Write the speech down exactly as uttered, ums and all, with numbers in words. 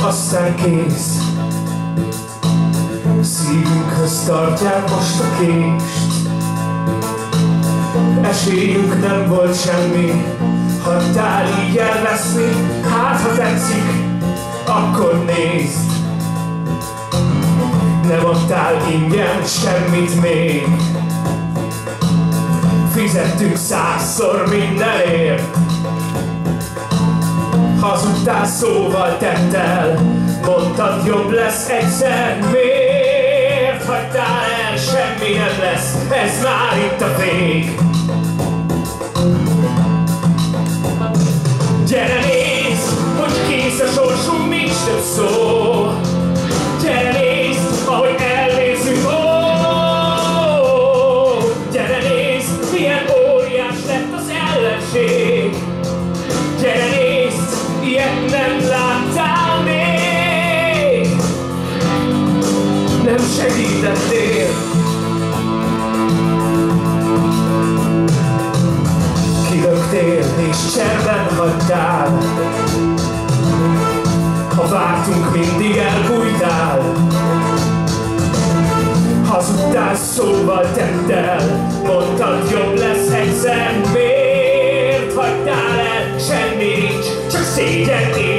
aztán kész. Szívünkhöz tartják most a kést. Esélyünk nem volt semmi, hagytál így elveszni. Hát ha tetszik, akkor nézd. Nem adtál ingyen semmit még. Fizettünk százszor mindenért. Hazudtál szóval, tettel, mondtad jobb lesz egyszer. Miért hagytál el, semmi nem lesz, ez már itt a vég. Gyere nézd, hogy kész a sorsunk, nincs több szó. Gyere nézd, ahogy elnézünk, ó. Gyere nézd, milyen óriás lett az ellenség. Gyere nézd, ilyet nem láttál még. Nem segítettél. Kilöktél és cserben hagytál. Ha vártunk, mindig elbújtál. Hazudtál szóval, tettel, mondtad jobb lesz egyszer. Miért hagytál el? Semmi nincs, csak szégyen.